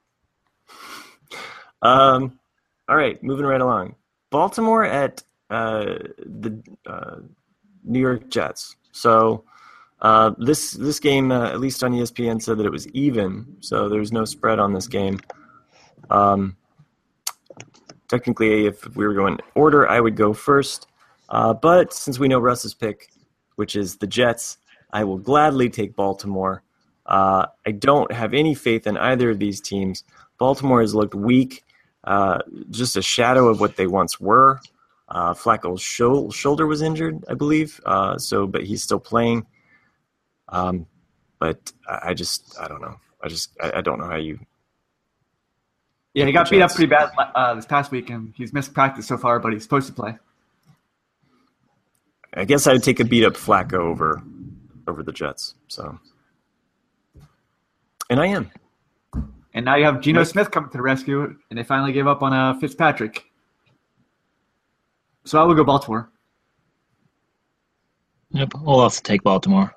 Um, all right, moving right along. Baltimore at uh, the uh, New York Jets. So uh, this this game, uh, at least on E S P N, said that it was even. So there's no spread on this game. Um, technically, if we were going in order, I would go first. Uh, but since we know Russ's pick, which is the Jets, I will gladly take Baltimore. Uh, I don't have any faith in either of these teams. Baltimore has looked weak, uh, just a shadow of what they once were. Uh, Flacco's sho- shoulder was injured, I believe, uh, so but he's still playing. Um, but I, I just, I don't know. I just, I, I don't know how you. Yeah, he got beat up pretty bad uh, this past week, and he's missed practice so far, but he's supposed to play. I guess I would take a beat up Flacco over, over the Jets. So, and I am. And now you have Geno Smith coming to the rescue, and they finally gave up on uh, Fitzpatrick. So I will go Baltimore. Yep, I'll also take Baltimore.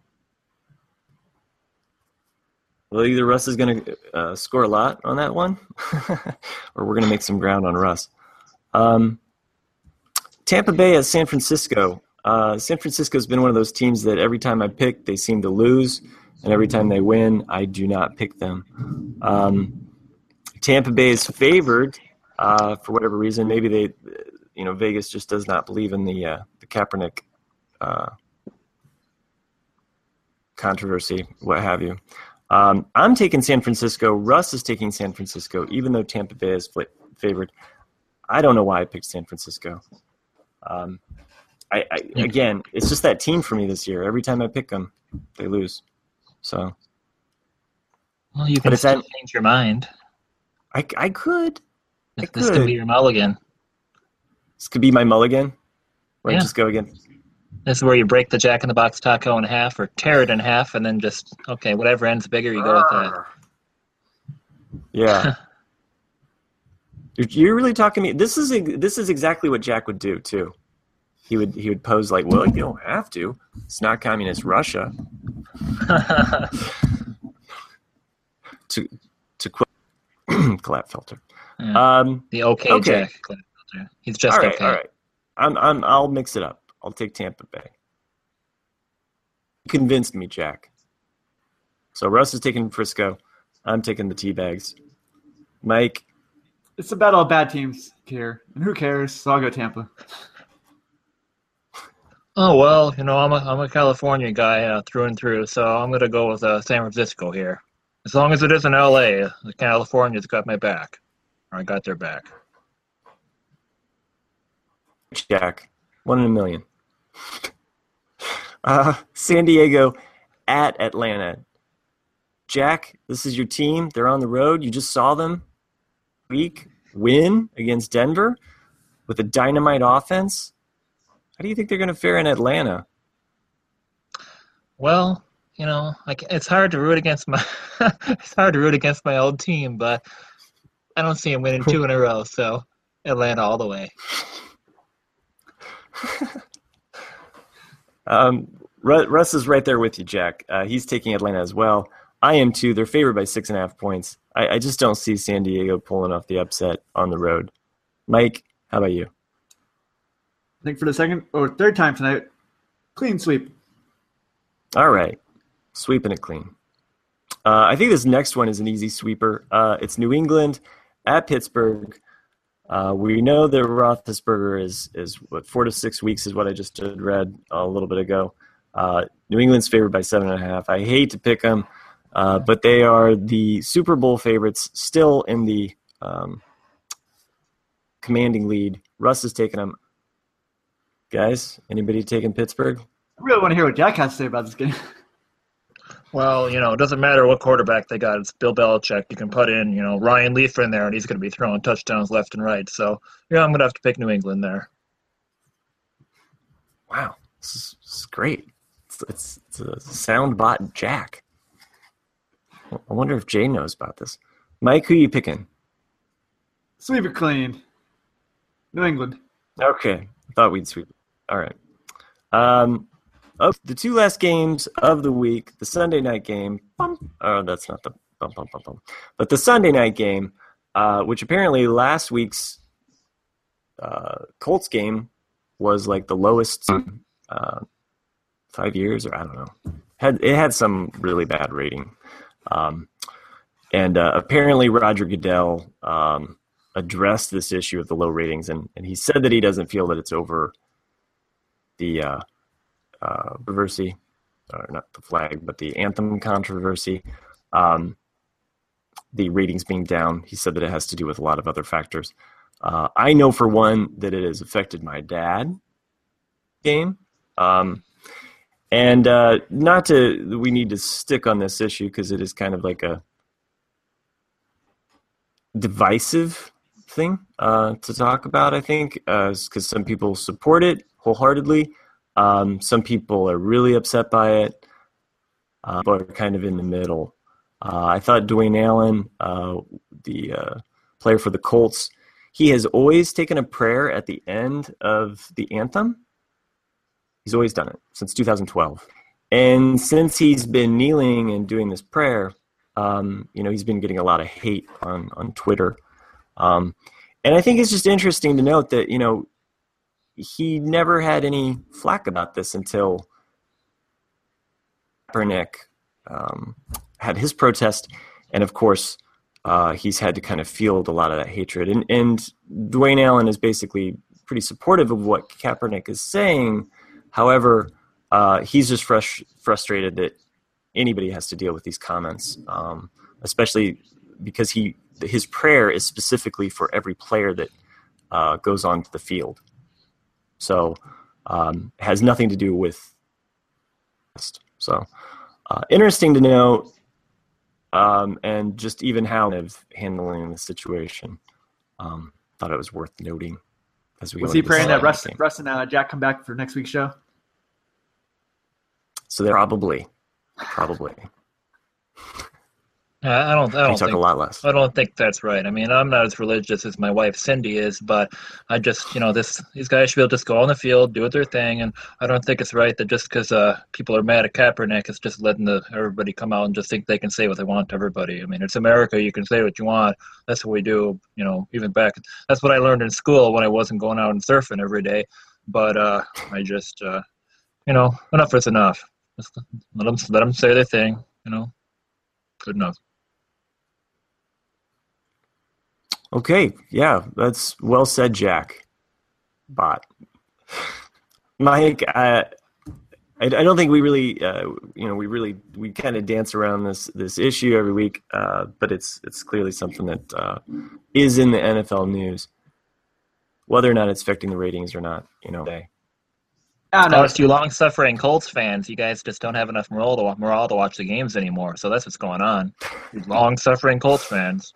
Well, either Russ is going to uh, score a lot on that one, or we're going to make some ground on Russ. Um, Tampa Bay as San Francisco. Uh, San Francisco's been one of those teams that every time I pick, they seem to lose, and every time they win, I do not pick them. Um, Tampa Bay is favored uh, for whatever reason. Maybe they, you know, Vegas just does not believe in the uh, the Kaepernick uh, controversy, what have you. Um, I'm taking San Francisco. Russ is taking San Francisco, even though Tampa Bay is fl- favored. I don't know why I picked San Francisco. Um, I, I again, it's just that team for me this year. Every time I pick them, they lose. So, well, you can still change your mind. I, I could. I this could. could be your mulligan. This could be my mulligan. Where Yeah. I just go again. This is where you break the Jack in the Box taco in half, or tear it in half, and then just okay, whatever ends bigger, you go with that. Yeah. you're, you're really talking to me. This is this is exactly what Jack would do too. He would he would pose like, well, you don't have to. It's not communist Russia. to to quote Clapfelter. Yeah. Um, the okay, okay. Jack. He's just all right, okay. all right. I'm I'm I'll mix it up. I'll take Tampa Bay. You convinced me, Jack. So Russ is taking Frisco. I'm taking the Teabags. Mike. It's a battle of bad teams here, and who cares? So I'll go Tampa. Oh well, you know I'm a I'm a California guy uh, through and through, so I'm gonna go with uh, San Francisco here. As long as it isn't L A, California's got my back, or I got their back. Jack, one in a million. Uh, San Diego at Atlanta. Jack, this is your team. They're on the road. You just saw them week win against Denver with a dynamite offense. How do you think they're going to fare in Atlanta? Well, you know, like it's hard to root against my it's hard to root against my old team, but I don't see them winning two in a row. So Atlanta all the way. um, Russ is right there with you, Jack. Uh, he's taking Atlanta as well. I am too. They're favored by six and a half points. I, I just don't see San Diego pulling off the upset on the road. Mike, how about you? I think for the second or third time tonight, clean sweep. All right. Sweeping it clean. Uh, I think this next one is an easy sweeper. Uh, it's New England at Pittsburgh. Uh, we know that Roethlisberger is, is what, four to six weeks is what I just read a little bit ago. Uh, New England's favored by seven and a half. I hate to pick them, uh, but they are the Super Bowl favorites, still in the um, commanding lead. Russ is taking them. Guys, anybody taking Pittsburgh? I really want to hear what Jack has to say about this game. Well, you know, it doesn't matter what quarterback they got. It's Bill Belichick. You can put in, you know, Ryan Leaf in there, and he's going to be throwing touchdowns left and right. So, yeah, I'm going to have to pick New England there. Wow, this is, this is great. It's, it's, it's a sound bot Jack. I wonder if Jay knows about this. Mike, who are you picking? Sweep it clean. New England. Okay, I thought we'd sweep it. All right. Um, of the two last games of the week, the Sunday night game. Bum, oh, that's not the bum, bum, bum, bum. But the Sunday night game, uh, which apparently last week's uh, Colts game was like the lowest uh, five years, or I don't know. Had it had some really bad rating, um, and uh, apparently Roger Goodell um, addressed this issue of the low ratings, and, and he said that he doesn't feel that it's over the uh, uh, controversy, or not the flag, but the anthem controversy. Um, the ratings being down, he said that it has to do with a lot of other factors. Uh, I know for one that it has affected my dad game. Um, and uh, not to, we need to stick on this issue because it is kind of like a divisive thing uh, to talk about, I think, because uh, some people support it wholeheartedly. Um, some people are really upset by it, uh, but are kind of in the middle. Uh, I thought Dwayne Allen, uh, the uh, player for the Colts, he has always taken a prayer at the end of the anthem. He's always done it since two thousand twelve. And since he's been kneeling and doing this prayer, um, you know, he's been getting a lot of hate on, on Twitter. Um, and I think it's just interesting to note that, you know, he never had any flack about this until Kaepernick um, had his protest. And, of course, uh, he's had to kind of field a lot of that hatred. And, and Dwayne Allen is basically pretty supportive of what Kaepernick is saying. However, uh, he's just frus- frustrated that anybody has to deal with these comments, um, especially because he his prayer is specifically for every player that uh, goes onto the field. So um, it has nothing to do with so uh, interesting to know, um, and just even how of handling the situation. Um, thought it was worth noting. As we was he praying that Russ, game. Russ and uh, Jack come back for next week's show? So they're probably, probably. Uh, I don't. I don't talk think a lot less. I don't think that's right. I mean, I'm not as religious as my wife Cindy is, but I just, you know, this these guys should be able to just go on the field, do their thing, and I don't think it's right that just because uh, people are mad at Kaepernick, it's just letting the everybody come out and just think they can say what they want to everybody. I mean, it's America. You can say what you want. That's what we do. You know, even back. That's what I learned in school when I wasn't going out and surfing every day. But uh, I just, uh, you know, enough is enough. Just let them let them say their thing. You know, good enough. Okay, yeah, that's well said, Jack. Bot. Mike, I, I don't think we really, uh, you know, we really, we kind of dance around this this issue every week, uh, but it's it's clearly something that uh, is in the N F L news. Whether or not it's affecting the ratings or not, you know. They. I don't know. Oh, it's you long-suffering Colts fans. You guys just don't have enough morale to, morale to watch the games anymore, so that's what's going on. You long-suffering Colts fans.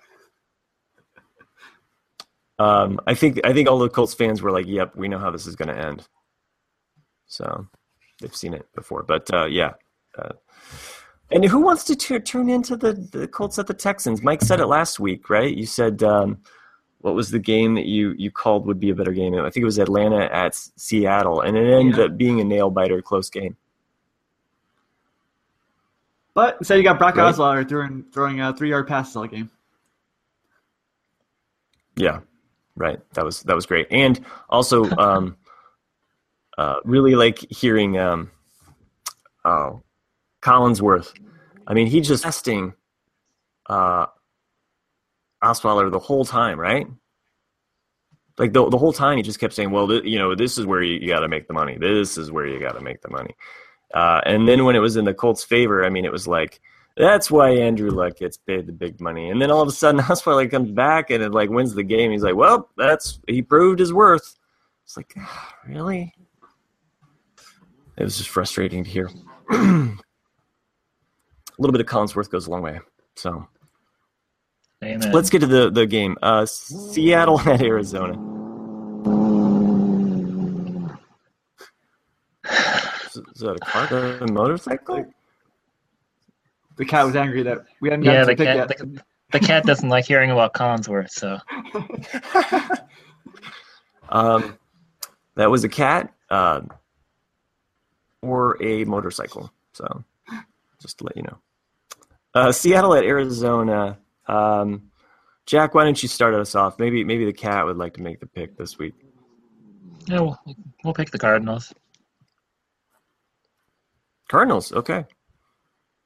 Um, I think I think all the Colts fans were like, "Yep, we know how this is going to end." So they've seen it before, but uh, yeah. Uh, and who wants to t- turn into the, the Colts at the Texans? Mike said it last week, right? You said um, what was the game that you, you called would be a better game? I think it was Atlanta at Seattle, and it ended yeah. up being a nail biter, close game. But so you got Brock right? Osweiler throwing throwing a three yard passes all game. Yeah. Right, that was that was great, and also um, uh, really like hearing um, oh, Collinsworth. I mean, he just testing uh, Osweiler the whole time, right? Like the the whole time, he just kept saying, "Well, th- you know, this is where you, you got to make the money. This is where you got to make the money." Uh, and then when it was in the Colts' favor, I mean, it was like. That's why Andrew Luck gets paid the big money. And then all of a sudden, Osweiler comes back and it like wins the game. He's like, well, that's he proved his worth. It's like, oh, really? It was just frustrating to hear. A little bit of Collinsworth goes a long way. So Amen. Let's get to the, the game. Uh, Seattle at Arizona. Is, is that a car? A motorcycle? The cat was angry that we hadn't yeah, gotten the to pick cat, yet. the, the cat doesn't like hearing about Collinsworth, so. um, that was a cat uh, or a motorcycle. So just to let you know. Uh, Seattle at Arizona. Um, Jack, why don't you start us off? Maybe maybe the cat would like to make the pick this week. Yeah, we'll, we'll pick the Cardinals. Cardinals, okay.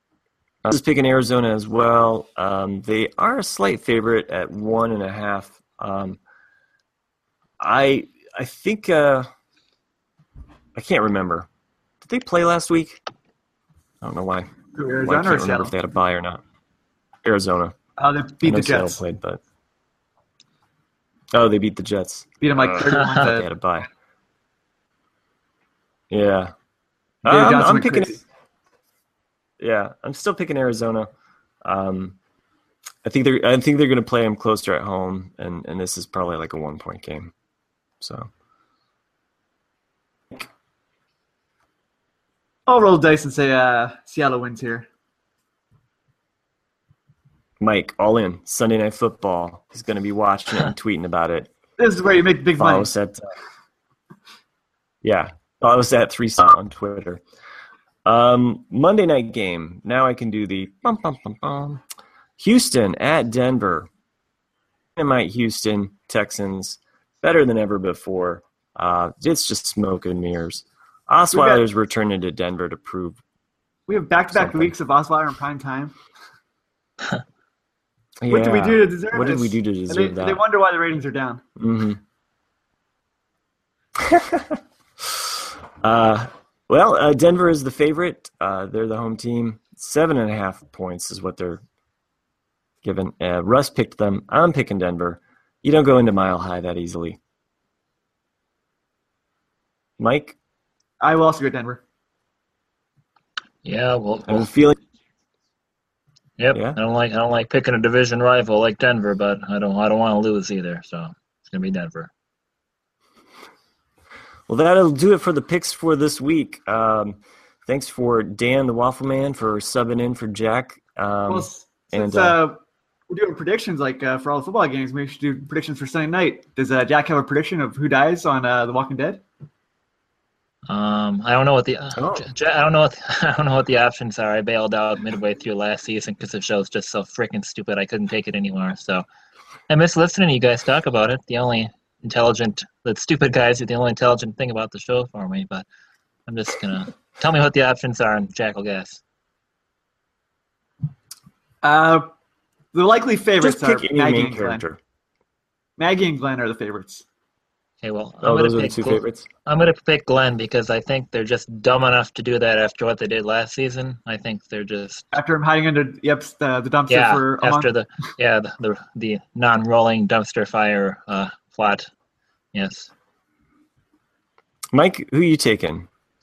I was picking Arizona as well. Um, they are a slight favorite at one and a half Um, I I think uh, I can't remember. Did they play last week? I don't know why. Arizona Why I or can't remember Seattle? if they had a bye or not. Arizona. Oh, they I beat know the Seattle Jets. played, but oh, they beat the Jets. Beat them like Uh, thirty-one I thought they had to a bye. Yeah. David Um, Johnson I'm went picking. crazy. Yeah, I'm still picking Arizona. Um, I think they're. I think they're going to play them closer at home, and, and this is probably like a one point game. So I'll roll the dice and say uh, Seattle wins here. Mike, all in Sunday Night Football. He's going to be watching it and tweeting about it. This is where you make big Follow money. us at. Uh, yeah, follow us at three on Twitter. Um, Monday night game. Now I can do the bum, bum, bum, bum. Houston at Denver. Dynamite Houston Texans, better than ever before. Uh, it's just smoke and mirrors. Osweiler's returning to Denver to prove. We have back-to-back Something. weeks of Osweiler in prime time. Yeah. What did we do to deserve What did this? we do to And deserve they, that? They wonder why the ratings are down. Mm-hmm. uh, well, uh, Denver is the favorite. Uh, they're the home team. Seven and a half points is what they're given. Uh, Russ picked them. I'm picking Denver. You don't go into Mile High that easily. Mike, I will also go Denver. Yeah, well, I'm feeling. yep. Yeah. I don't like I don't like picking a division rival like Denver, but I don't I don't want to lose either. So it's gonna be Denver. Well, that'll do it for the picks for this week. Um, thanks for Dan the Waffle Man for subbing in for Jack. Um, well, s- and, since uh, uh, we're doing predictions like uh, for all the football games, maybe we should do predictions for Sunday night. Does uh, Jack have a prediction of who dies on uh, The Walking Dead? Um, I don't know what the uh, Oh. J- J- I don't know what the, I don't know what the options are. I bailed out midway through last season because the show's just so freaking stupid. I couldn't take it anymore. So I miss listening to you guys talk about it. The only intelligent, the stupid guys are the only intelligent thing about the show for me. But I'm just gonna tell me what the options are, and Jack will guess. Uh, the likely favorites just are pick any Maggie main and Glenn. character. Maggie and Glenn are the favorites. Okay, well, I'm Oh, gonna those are the pick two Glenn- favorites? I'm gonna pick Glenn because I think they're just dumb enough to do that after what they did last season. I think they're just After him hiding under yep, the, the dumpster yeah for a after month. the yeah the the, the non-rolling dumpster fire uh, plot. Yes. Mike, who are you taking?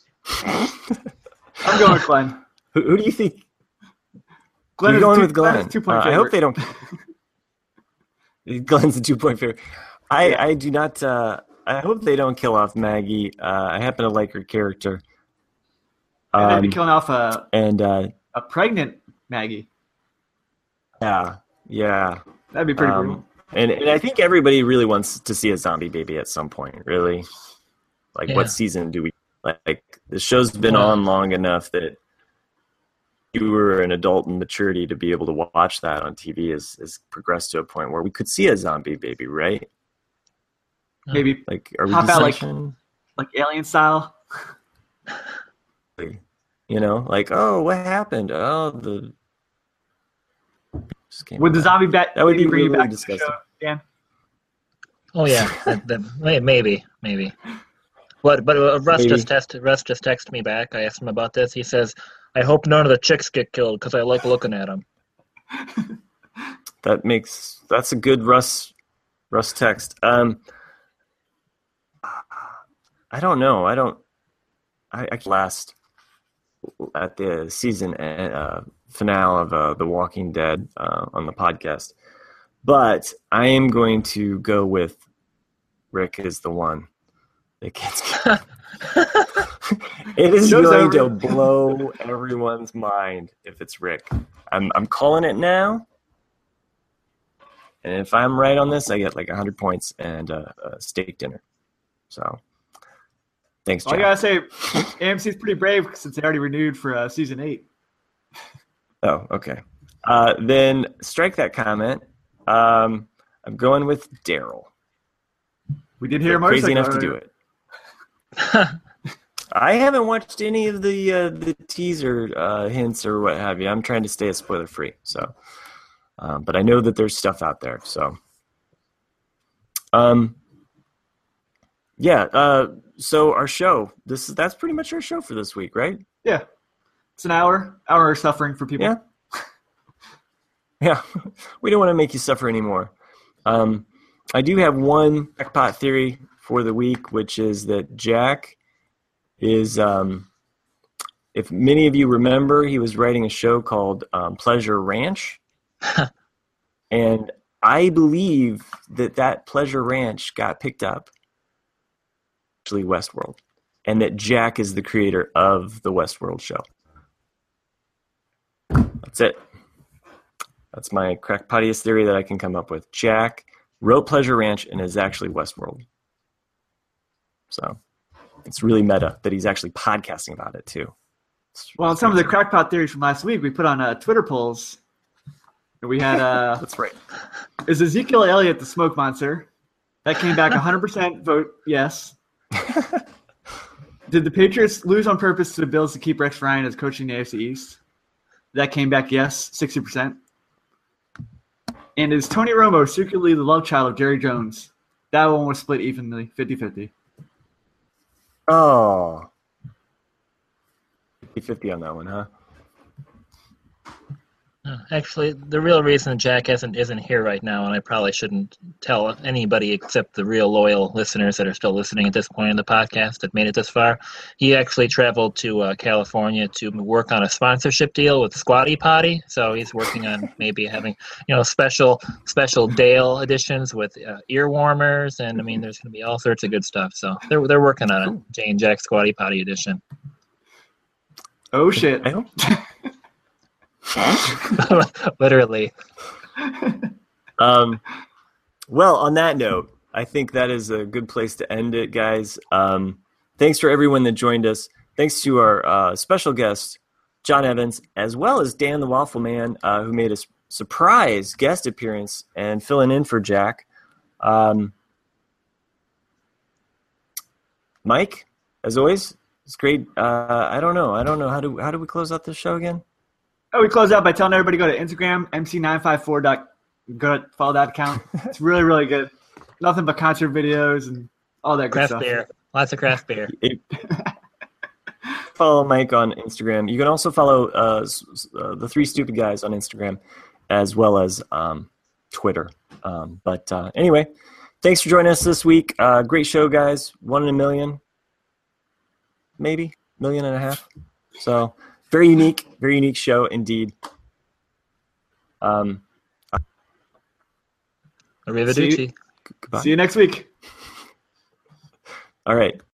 I'm going with Glenn. Who, who do you think? Glenn You're is going two, with Glenn. is two-point Uh, I hope favorite. they don't. Glenn's a two-point favorite. I, Yeah. I do not. Uh, I hope they don't kill off Maggie. Uh, I happen to like her character. And they'd be Um, killing off a, and uh, a pregnant Maggie. yeah, yeah. That'd be pretty Um, brutal. and, and I think everybody really wants to see a zombie baby at some point. Really, like Yeah. what season do we like? The show's been Well- on long enough that you were an adult and maturity to be able to watch that on T V has, has progressed to a point where we could see a zombie baby, right? Maybe Like, are we How about, like- deciding? like alien style. You know, like, oh, what happened? Oh, the just came Would the back. zombie bat That would be bring you really back to the disgusting. show, Dan? Oh yeah, that, that, may- maybe, maybe. What? But uh, Russ Maybe. just texted. Russ just texted me back. I asked him about this. He says, "I hope none of the chicks get killed because I like looking at them." That makes that's a good Russ Russ text. Um, I don't know. I don't. I, I last at the season uh, finale of uh, The Walking Dead uh, on the podcast, but I am going to go with Rick is the one that gets killed. It is Show's going over. to blow everyone's mind if it's Rick. I'm I'm calling it now. And if I'm right on this, I get like one hundred points and a, a steak dinner. So, thanks, All I Jack. gotta say, A M C's pretty brave since they already renewed for uh, season eight. Oh, okay. Uh, then strike that comment. Um, I'm going with Daryl. We did hear a Crazy motorcycle. enough to do it. I haven't watched any of the uh, the teaser uh, hints or what have you. I'm trying to stay spoiler free. So, um, but I know that there's stuff out there. So, Um, yeah. Uh, so our show, this is that's pretty much our show for this week, right? Yeah. It's an hour, hour of suffering for people. Yeah. Yeah. We don't want to make you suffer anymore. Um, I do have one crackpot theory for the week, which is that Jack is, um, if many of you remember, he was writing a show called um, Pleasure Ranch. And I believe that that Pleasure Ranch got picked up, actually Westworld, and that Jack is the creator of the Westworld show. That's it. That's my crackpotiest theory that I can come up with. Jack wrote Pleasure Ranch and is actually Westworld. So it's really meta that he's actually podcasting about it too. It's, Well, some of the crackpot theories from last week, we put on uh, Twitter polls. And we had, uh, That's right. is Ezekiel Elliott the smoke monster? That came back one hundred percent vote yes. Did the Patriots lose on purpose to the Bills to keep Rex Ryan as coaching the A F C East? That came back yes, sixty percent. And is Tony Romo secretly the love child of Jerry Jones? That one was split evenly, fifty-fifty. Oh. fifty-fifty on that one, huh? Uh, Actually, the real reason Jack isn't isn't here right now, and I probably shouldn't tell anybody except the real loyal listeners that are still listening at this point in the podcast that made it this far. He actually traveled to uh, California to work on a sponsorship deal with Squatty Potty, so he's working on maybe having you know special special Dale editions with uh, ear warmers, and I mean there's going to be all sorts of good stuff. So they're they're working on a Jane Jack Squatty Potty edition. Oh, shit. I don't. Literally. Um, well, on that note, I think that is a good place to end it, guys. Um, thanks for everyone that joined us. Thanks to our uh, special guest, John Evans, as well as Dan the Waffle Man, uh, who made a s- surprise guest appearance and filling in for Jack. Um, Mike, as always, it's great. Uh, I don't know. I don't know. How do how do we close out this show again? Oh, we close out by telling everybody to go to Instagram, M C nine five four. Go to follow that account. It's really, really good. Nothing but concert videos and all that good Craft stuff. beer. Lots of craft beer. It, follow Mike on Instagram. You can also follow uh, s- s- uh, the Three Stupid Guys on Instagram, as well as um, Twitter. Um, but uh, anyway, thanks for joining us this week. Uh, great show, guys. One in a million, maybe million and a half. So very unique, very unique show indeed. Um, Arrivederci. See, goodbye. see you next week. All right.